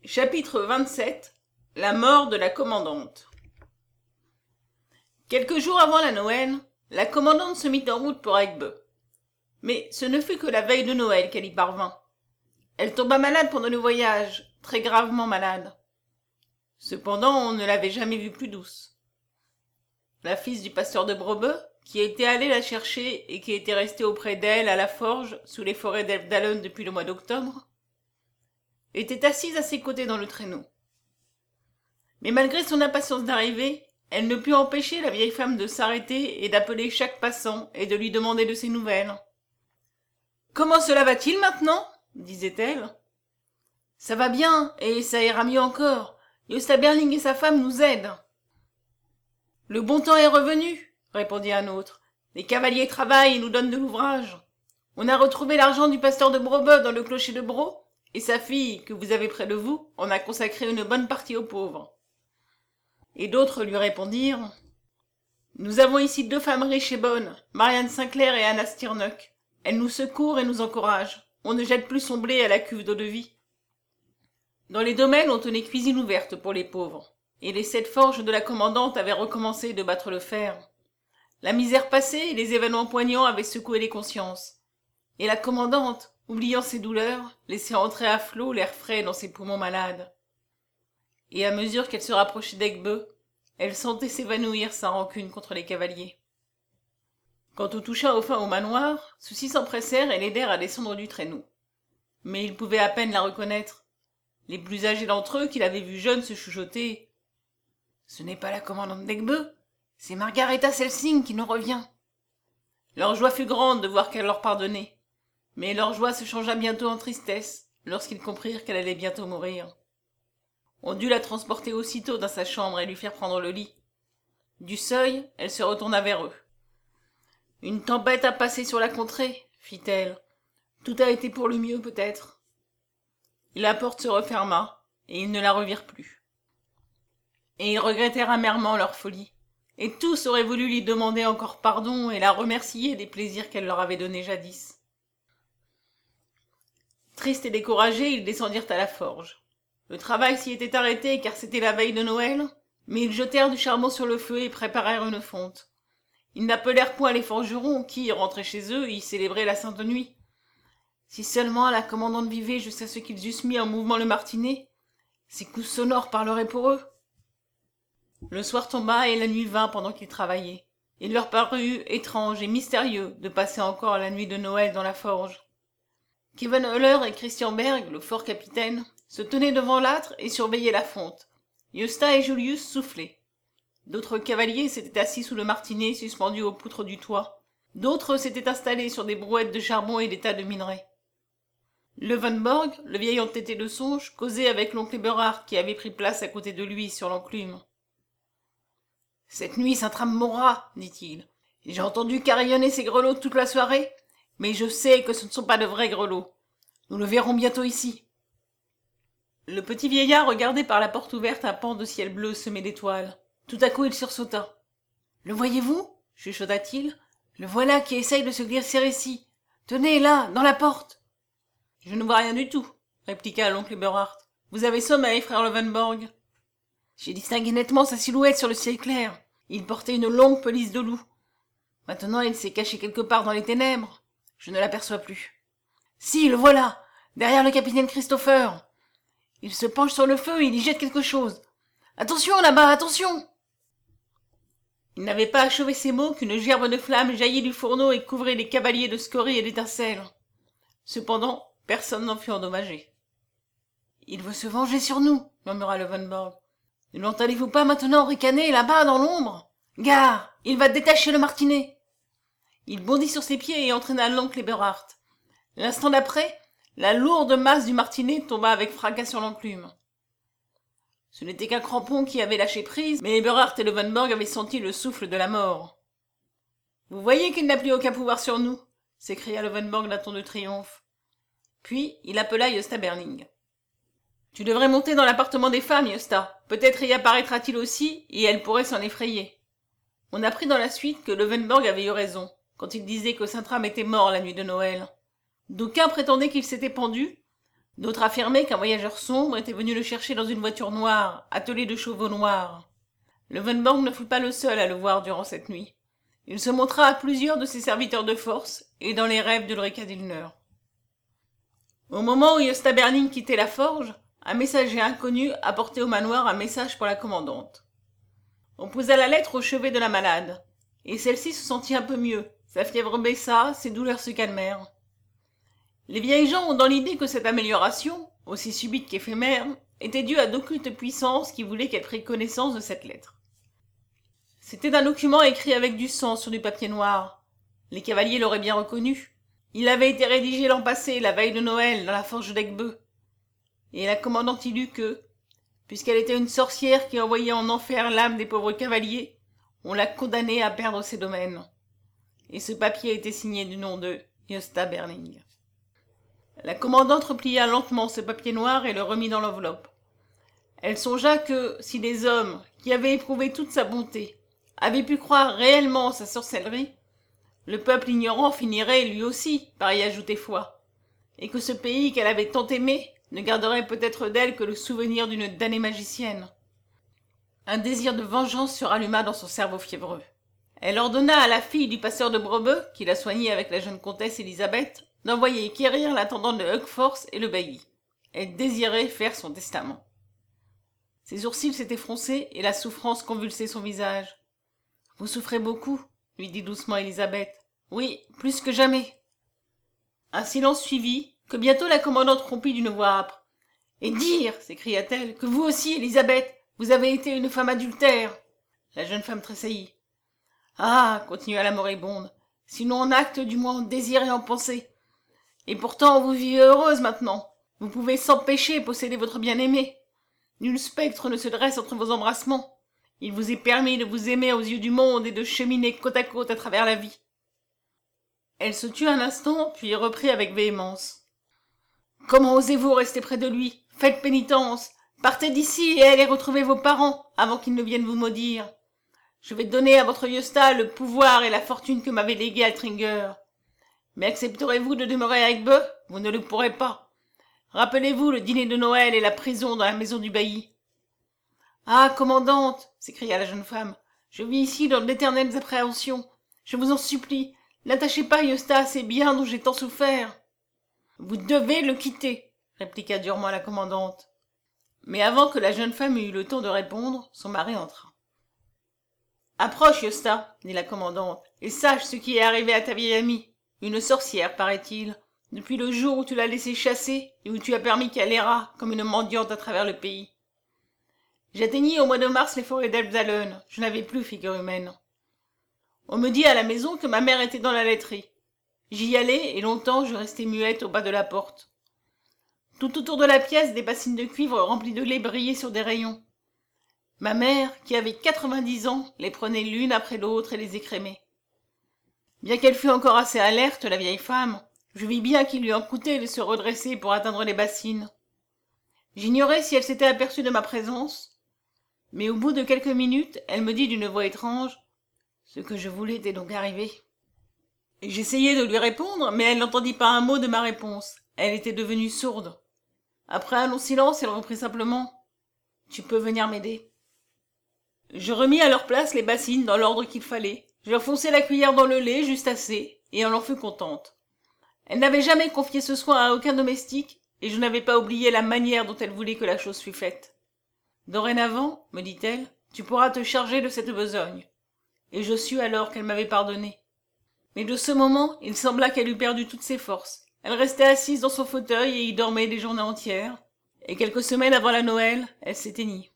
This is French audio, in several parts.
Chapitre 27. La mort de la commandante. Quelques jours avant la Noël, la commandante se mit en route pour Aigbe. Mais ce ne fut que la veille de Noël qu'elle y parvint. Elle tomba malade pendant le voyage, très gravement malade. Cependant, on ne l'avait jamais vue plus douce. La fille du pasteur de Brebeu, qui était allé la chercher et qui était resté auprès d'elle à la forge, sous les forêts d'Elfdalen depuis le mois d'octobre, était assise à ses côtés dans le traîneau. Mais malgré son impatience d'arriver, elle ne put empêcher la vieille femme de s'arrêter et d'appeler chaque passant et de lui demander de ses nouvelles. « Comment cela va-t-il maintenant » disait-elle. « Ça va bien, et ça ira mieux encore. Gösta Berling et sa femme nous aident. »« Le bon temps est revenu, » répondit un autre. « Les cavaliers travaillent et nous donnent de l'ouvrage. On a retrouvé l'argent du pasteur de Brebeu dans le clocher de Bro, et sa fille, que vous avez près de vous, en a consacré une bonne partie aux pauvres. » Et d'autres lui répondirent « Nous avons ici 2 femmes riches et bonnes, Marianne Sinclair et Anna Stirnock. Elles nous secourent et nous encouragent. On ne jette plus son blé à la cuve d'eau-de-vie. » Dans les domaines, on tenait cuisine ouverte pour les pauvres, et les 7 forges de la commandante avaient recommencé de battre le fer. La misère passée et les événements poignants avaient secoué les consciences. Et la commandante, oubliant ses douleurs, laissait entrer à flot l'air frais dans ses poumons malades. Et à mesure qu'elle se rapprochait d'Aigbe, elle sentait s'évanouir sa rancune contre les cavaliers. Quand on toucha enfin au manoir, ceux-ci s'empressèrent et l'aidèrent à descendre du traîneau. Mais ils pouvaient à peine la reconnaître. Les plus âgés d'entre eux, qui l'avaient vue jeune, se chuchotaient. « Ce n'est pas la commandante d'Aigbe, c'est Margaretha Celsing qui nous revient. » Leur joie fut grande de voir qu'elle leur pardonnait. Mais leur joie se changea bientôt en tristesse, lorsqu'ils comprirent qu'elle allait bientôt mourir. On dut la transporter aussitôt dans sa chambre et lui faire prendre le lit. Du seuil, elle se retourna vers eux. « Une tempête a passé sur la contrée, fit-elle. Tout a été pour le mieux, peut-être. » Et la porte se referma, et ils ne la revirent plus. Et ils regrettèrent amèrement leur folie, et tous auraient voulu lui demander encore pardon et la remercier des plaisirs qu'elle leur avait donnés jadis. Tristes et découragés, ils descendirent à la forge. Le travail s'y était arrêté car c'était la veille de Noël, mais ils jetèrent du charbon sur le feu et préparèrent une fonte. Ils n'appelèrent point les forgerons qui, rentrés chez eux, y célébraient la Sainte Nuit. Si seulement la commandante vivait jusqu'à ce qu'ils eussent mis en mouvement le martinet, ces coups sonores parleraient pour eux. Le soir tomba et la nuit vint pendant qu'ils travaillaient. Il leur parut étrange et mystérieux de passer encore la nuit de Noël dans la forge. Kievenheuler et Christian Berg, le fort capitaine, se tenaient devant l'âtre et surveillaient la fonte. Gösta et Julius soufflaient. D'autres cavaliers s'étaient assis sous le martinet suspendu aux poutres du toit. D'autres s'étaient installés sur des brouettes de charbon et des tas de minerais. Löwenborg, le vieil entêté de songe, causait avec l'oncle Eberhard qui avait pris place à côté de lui sur l'enclume. « Cette nuit, Saint-Trame mourra, dit-il. J'ai entendu carillonner ses grelots toute la soirée, mais je sais que ce ne sont pas de vrais grelots. Nous le verrons bientôt ici. » Le petit vieillard regardait par la porte ouverte un pan de ciel bleu semé d'étoiles. Tout à coup, il sursauta. « Le voyez-vous » chuchota-t-il. « Le voilà qui essaye de se glisser ici. Tenez, là, dans la porte. » « Je ne vois rien du tout, » répliqua l'oncle Eberhard. « Vous avez sommeil, frère Löwenborg. » J'ai distingué nettement sa silhouette sur le ciel clair. Il portait une longue pelisse de loup. Maintenant, il s'est caché quelque part dans les ténèbres. Je ne l'aperçois plus. Si, le voilà, derrière le capitaine Christopher. Il se penche sur le feu et il y jette quelque chose. Attention là-bas, attention! Il n'avait pas achevé ces mots qu'une gerbe de flammes jaillit du fourneau et couvrait les cavaliers de scories et d'étincelles. Cependant, personne n'en fut endommagé. « Il veut se venger sur nous, » murmura Löwenborg. « Ne l'entendez-vous pas maintenant ricaner là-bas dans l'ombre? Gare, il va détacher le martinet !» Il bondit sur ses pieds et entraîna l'oncle Eberhard. L'instant d'après, la lourde masse du martinet tomba avec fracas sur l'enclume. Ce n'était qu'un crampon qui avait lâché prise, mais Eberhard et Löwenborg avaient senti le souffle de la mort. « Vous voyez qu'il n'a plus aucun pouvoir sur nous !» s'écria Löwenborg d'un ton de triomphe. Puis il appela Gösta Berling. « Tu devrais monter dans l'appartement des femmes, Gösta. Peut-être y apparaîtra-t-il aussi, et elle pourrait s'en effrayer. » On apprit dans la suite que Löwenborg avait eu raison, quand il disait que Saint-Trame était mort la nuit de Noël. D'aucuns prétendaient qu'il s'était pendu, D'autres affirmaient qu'un voyageur sombre était venu le chercher dans une voiture noire, attelée de chevaux noirs. Leuwenborg ne fut pas le seul à le voir durant cette nuit. Il se montra à plusieurs de ses serviteurs de force et dans les rêves d'Ulrika Dillner. Au moment où Gösta Berling quittait la forge, un messager inconnu apportait au manoir un message pour la commandante. On posa la lettre au chevet de la malade, et celle-ci se sentit un peu mieux. Sa fièvre baissa, ses douleurs se calmèrent. Les vieilles gens ont dans l'idée que cette amélioration, aussi subite qu'éphémère, était due à d'occultes puissances qui voulaient qu'elle prît connaissance de cette lettre. C'était un document écrit avec du sang sur du papier noir. Les cavaliers l'auraient bien reconnu. Il avait été rédigé l'an passé, la veille de Noël, dans la forge d'Egbeu. Et la commandante y lut que, puisqu'elle était une sorcière qui envoyait en enfer l'âme des pauvres cavaliers, on l'a condamnée à perdre ses domaines. Et ce papier était signé du nom de Gösta Berling. La commandante replia lentement ce papier noir et le remit dans l'enveloppe. Elle songea que, si des hommes, qui avaient éprouvé toute sa bonté, avaient pu croire réellement en sa sorcellerie, le peuple ignorant finirait lui aussi par y ajouter foi, et que ce pays qu'elle avait tant aimé ne garderait peut-être d'elle que le souvenir d'une damnée magicienne. Un désir de vengeance se ralluma dans son cerveau fiévreux. Elle ordonna à la fille du passeur de Brebeu, qui la soignait avec la jeune comtesse Elisabeth, d'envoyer quérir l'intendant de Hugfors et le bailli. Elle désirait faire son testament. Ses sourcils s'étaient froncés et la souffrance convulsait son visage. « Vous souffrez beaucoup ?» lui dit doucement Elisabeth. « Oui, plus que jamais. » Un silence suivit, que bientôt la commandante rompit d'une voix âpre. « Et dire, s'écria-t-elle, que vous aussi, Elisabeth, vous avez été une femme adultère !» La jeune femme tressaillit. « Ah, continua la moribonde, sinon en acte, du moins en désir et en pensée. Et pourtant, vous vivez heureuse maintenant. Vous pouvez sans péché posséder votre bien-aimé. Nul spectre ne se dresse entre vos embrassements. Il vous est permis de vous aimer aux yeux du monde et de cheminer côte à côte à travers la vie. » Elle se tut un instant, puis reprit avec véhémence. « Comment osez-vous rester près de lui? Faites pénitence. Partez d'ici et allez retrouver vos parents avant qu'ils ne viennent vous maudire. Je vais donner à votre Gösta le pouvoir et la fortune que m'avait légué Altringer. Mais accepterez-vous de demeurer à Egbeu? Vous ne le pourrez pas. Rappelez-vous le dîner de Noël et la prison dans la maison du bailli. »« Ah, commandante, s'écria la jeune femme, je vis ici dans d'éternelles appréhensions. Je vous en supplie, n'attachez pas Gösta à ces biens dont j'ai tant souffert. »« Vous devez le quitter, répliqua durement la commandante. Mais avant que la jeune femme eût eu le temps de répondre, son mari entra. « Approche, Gösta, dit la commandante, et sache ce qui est arrivé à ta vieille amie. Une sorcière, paraît-il, depuis le jour où tu l'as laissée chasser et où tu as permis qu'elle errât comme une mendiante à travers le pays. J'atteignis au mois de mars les forêts d'Elbzalen. Je n'avais plus figure humaine. On me dit à la maison que ma mère était dans la laiterie. J'y allai et longtemps je restai muette au bas de la porte. Tout autour de la pièce, des bassines de cuivre remplies de lait brillaient sur des rayons. Ma mère, qui avait 90 ans, les prenait l'une après l'autre et les écrémait. Bien qu'elle fût encore assez alerte, la vieille femme, je vis bien qu'il lui en coûtait de se redresser pour atteindre les bassines. J'ignorais si elle s'était aperçue de ma présence, mais au bout de quelques minutes, elle me dit d'une voix étrange « Ce que je voulais t'est donc arrivé. » Et j'essayai de lui répondre, mais elle n'entendit pas un mot de ma réponse. Elle était devenue sourde. Après un long silence, elle reprit simplement « Tu peux venir m'aider. » Je remis à leur place les bassines dans l'ordre qu'il fallait. Je enfonçai la cuillère dans le lait, juste assez, et elle en fut contente. Elle n'avait jamais confié ce soin à aucun domestique, et je n'avais pas oublié la manière dont elle voulait que la chose fût faite. Dorénavant, me dit-elle, tu pourras te charger de cette besogne. Et je sus alors qu'elle m'avait pardonné. Mais de ce moment, il sembla qu'elle eût perdu toutes ses forces. Elle restait assise dans son fauteuil et y dormait des journées entières, et quelques semaines avant la Noël, elle s'éteignit.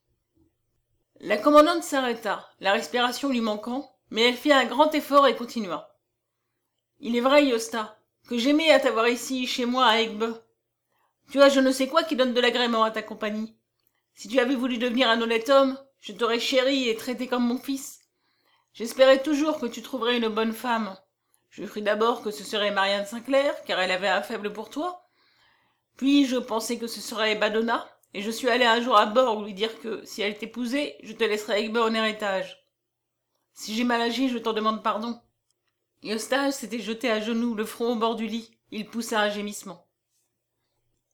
La commandante s'arrêta, la respiration lui manquant, mais elle fit un grand effort et continua. Il est vrai, Gösta, que j'aimais à t'avoir ici, chez moi, à Egbeu. Tu as je ne sais quoi qui donne de l'agrément à ta compagnie. Si tu avais voulu devenir un honnête homme, je t'aurais chéri et traité comme mon fils. J'espérais toujours que tu trouverais une bonne femme. Je crus d'abord que ce serait Marianne Sinclair, car elle avait un faible pour toi. Puis je pensais que ce serait Badona, et je suis allé un jour à Borg lui dire que, si elle t'épousait, je te laisserais Egbeu en héritage. Si j'ai mal agi, je t'en demande pardon. » Gösta s'était jeté à genoux, le front au bord du lit. Il poussa un gémissement.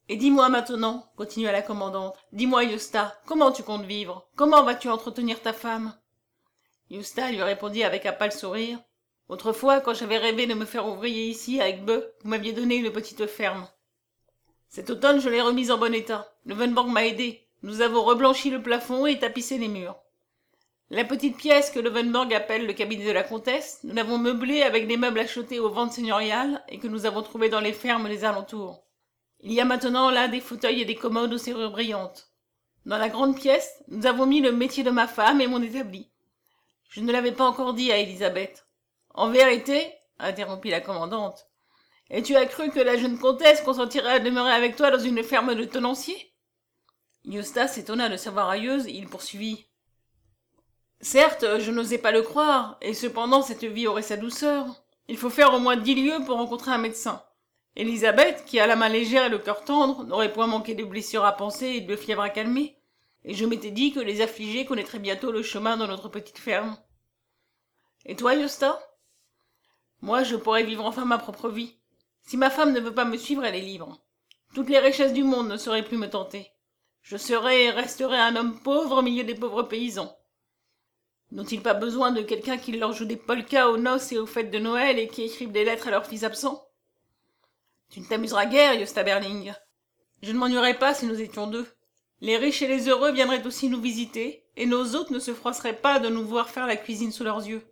Et dis-moi maintenant, continua la commandante, dis-moi, Yosta, comment tu comptes vivre? Comment vas-tu entretenir ta femme? Yosta lui répondit avec un pâle sourire. Autrefois, quand j'avais rêvé de me faire ouvrier ici, avec Beu, vous m'aviez donné une petite ferme. Cet automne, je l'ai remise en bon état. Le Venborg m'a aidé. Nous avons reblanchi le plafond et tapissé les murs. La petite pièce que le Venborg appelle le cabinet de la comtesse, nous l'avons meublée avec des meubles achetés aux ventes seigneuriales et que nous avons trouvés dans les fermes des alentours. Il y a maintenant là des fauteuils et des commodes aux serrures brillantes. Dans la grande pièce, nous avons mis le métier de ma femme et mon établi. Je ne l'avais pas encore dit à Élisabeth. En vérité, interrompit la commandante, et tu as cru que la jeune comtesse consentirait à demeurer avec toi dans une ferme de tenancier? Yosta s'étonna de sa voix railleuse et il poursuivit. Certes, je n'osais pas le croire, et cependant cette vie aurait sa douceur. Il faut faire au moins 10 lieues pour rencontrer un médecin. Élisabeth, qui a la main légère et le cœur tendre, n'aurait point manqué de blessures à panser et de fièvre à calmer, et je m'étais dit que les affligés connaîtraient bientôt le chemin dans notre petite ferme. Et toi, Yosta? Moi, je pourrais vivre enfin ma propre vie. Si ma femme ne veut pas me suivre, elle est libre. Toutes les richesses du monde ne sauraient plus me tenter. Je serais et resterais un homme pauvre au milieu des pauvres paysans. N'ont-ils pas besoin de quelqu'un qui leur joue des polkas aux noces et aux fêtes de Noël et qui écrive des lettres à leurs fils absents? Tu ne t'amuseras guère, Yosta Berling. Je ne m'ennuierais pas si nous étions deux. Les riches et les heureux viendraient aussi nous visiter, et nos hôtes ne se froisseraient pas de nous voir faire la cuisine sous leurs yeux.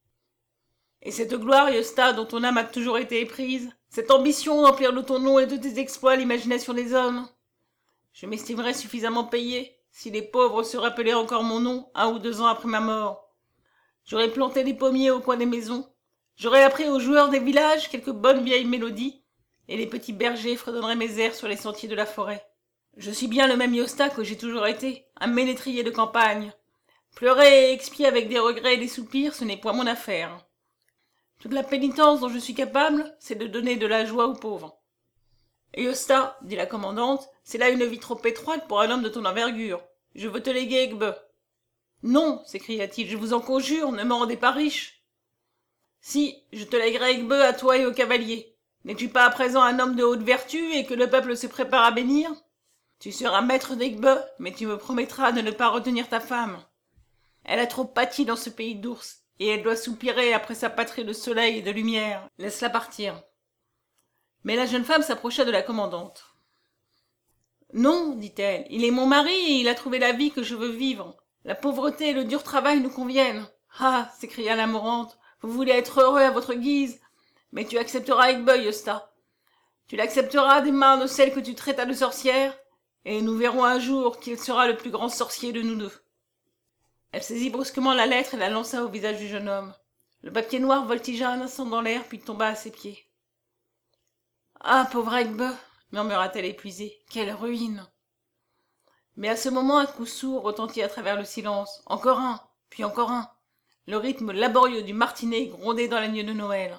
Et cette gloire, Yosta, dont ton âme a toujours été éprise, cette ambition d'emplir de ton nom et de tes exploits l'imagination des hommes, je m'estimerais suffisamment payé si les pauvres se rappelaient encore mon nom 1 ou 2 ans après ma mort. J'aurais planté des pommiers au coin des maisons, j'aurais appris aux joueurs des villages quelques bonnes vieilles mélodies, et les petits bergers fredonneraient mes airs sur les sentiers de la forêt. Je suis bien le même Yosta que j'ai toujours été, un ménétrier de campagne. Pleurer et expier avec des regrets et des soupirs, ce n'est point mon affaire. Toute la pénitence dont je suis capable, c'est de donner de la joie aux pauvres. Et Yosta, dit la commandante, c'est là une vie trop étroite pour un homme de ton envergure. Je veux te léguer Aigbe. Non, s'écria-t-il, je vous en conjure, ne me rendez pas riche. Si, je te lèguerai Aigbe à toi et aux cavaliers. N'es-tu pas à présent un homme de haute vertu et que le peuple se prépare à bénir? Tu seras maître d'Aigbe, mais tu me promettras de ne pas retenir ta femme. Elle a trop pâti dans ce pays d'ours, et elle doit soupirer après sa patrie de soleil et de lumière. Laisse-la partir. Mais la jeune femme s'approcha de la commandante. Non, dit-elle, il est mon mari et il a trouvé la vie que je veux vivre. La pauvreté et le dur travail nous conviennent. Ah, s'écria la mourante, vous voulez être heureux à votre guise, mais tu accepteras Aigbe, Yosta. Tu l'accepteras des mains de celle que tu traitas de sorcière, et nous verrons un jour qui sera le plus grand sorcier de nous deux. Elle saisit brusquement la lettre et la lança au visage du jeune homme. Le papier noir voltigea un instant dans l'air, puis tomba à ses pieds. « Ah, pauvre Aigbe !» murmura-t-elle épuisée. « Quelle ruine !» Mais à ce moment, un coup sourd retentit à travers le silence. Encore un, puis encore un. Le rythme laborieux du martinet grondait dans la nuit de Noël.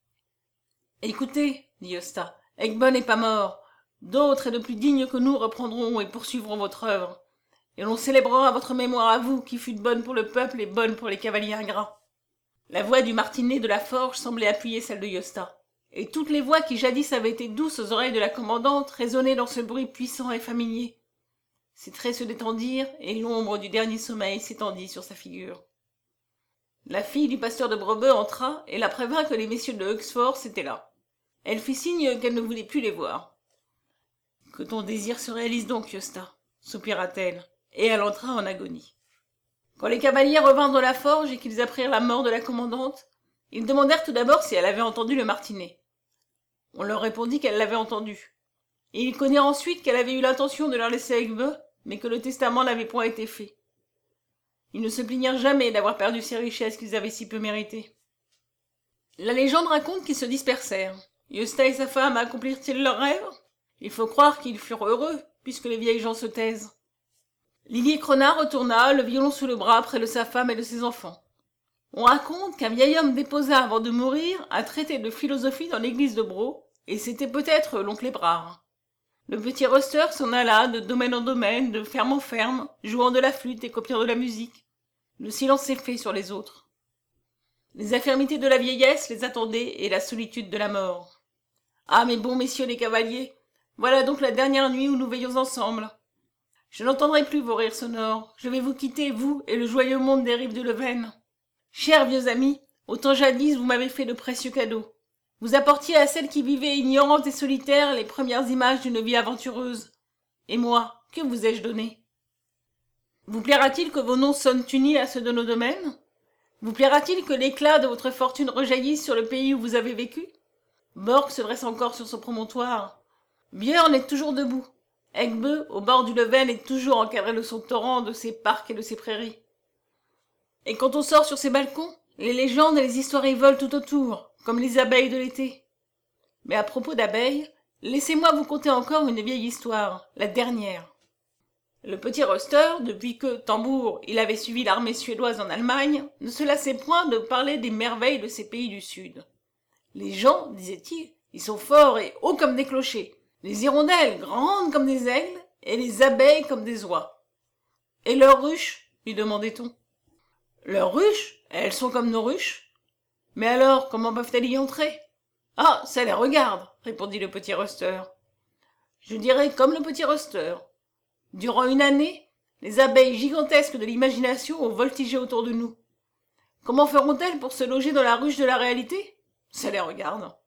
« Écoutez, dit Yosta, Aigbe n'est pas mort. D'autres et de plus dignes que nous reprendront et poursuivront votre œuvre. Et l'on célébrera votre mémoire à vous, qui fûtes bonne pour le peuple et bonne pour les cavaliers ingrats. » La voix du martinet de la forge semblait appuyer celle de Yosta, et toutes les voix qui jadis avaient été douces aux oreilles de la commandante résonnaient dans ce bruit puissant et familier. Ses traits se détendirent, et l'ombre du dernier sommeil s'étendit sur sa figure. La fille du pasteur de Brebeu entra, et la prévint que les messieurs de Huxford étaient là. Elle fit signe qu'elle ne voulait plus les voir. « Que ton désir se réalise donc, Yosta, soupira-t-elle, et elle entra en agonie. Quand les cavaliers revinrent de la forge et qu'ils apprirent la mort de la commandante, ils demandèrent tout d'abord si elle avait entendu le martinet. On leur répondit qu'elle l'avait entendu. Et ils connurent ensuite qu'elle avait eu l'intention de leur laisser Aigbe, mais que le testament n'avait point été fait. Ils ne se plaignirent jamais d'avoir perdu ces richesses qu'ils avaient si peu méritées. La légende raconte qu'ils se dispersèrent. Yosta et sa femme accomplirent-ils leurs rêves? Il faut croire qu'ils furent heureux, puisque les vieilles gens se taisent. Lily Cronard retourna, le violon sous le bras, près de sa femme et de ses enfants. On raconte qu'un vieil homme déposa avant de mourir un traité de philosophie dans l'église de Braux, et c'était peut-être l'oncle Hébrard. Le petit Ruster s'en alla de domaine en domaine, de ferme en ferme, jouant de la flûte et copiant de la musique. Le silence s'est fait sur les autres. Les infirmités de la vieillesse les attendaient et la solitude de la mort. Ah, mes bons messieurs les cavaliers, Voilà donc la dernière nuit où nous veillons ensemble. Je n'entendrai plus vos rires sonores. Je vais vous quitter, vous et le joyeux monde des rives du Leven. Chers vieux amis, autant jadis vous m'avez fait de précieux cadeaux. Vous apportiez à celle qui vivait ignorante et solitaire les premières images d'une vie aventureuse. Et moi, que vous ai-je donné? Vous plaira-t-il que vos noms sonnent unis à ceux de nos domaines? Vous plaira-t-il que l'éclat de votre fortune rejaillisse sur le pays où vous avez vécu? Borg se dresse encore sur son promontoire. Björn est toujours debout. Egbö, au bord du Leven, est toujours encadré de son torrent, de ses parcs et de ses prairies. Et quand on sort sur ses balcons, les légendes et les histoires y volent tout autour, comme les abeilles de l'été. Mais à propos d'abeilles, laissez-moi vous conter encore une vieille histoire, la dernière. Le petit Röster, depuis que, tambour, il avait suivi l'armée suédoise en Allemagne, ne se lassait point de parler des merveilles de ces pays du Sud. Les gens, disait-il, ils sont forts et hauts comme des clochers, les hirondelles grandes comme des aigles, et les abeilles comme des oies. Et leurs ruches, lui demandait-on. Leurs ruches, elles sont comme nos ruches. Mais alors, comment peuvent-elles y entrer? Ah, ça les regarde, répondit le petit Röster. Je dirais comme le petit Röster. Durant une année, les abeilles gigantesques de l'imagination ont voltigé autour de nous. Comment feront-elles pour se loger dans la ruche de la réalité? Ça les regarde.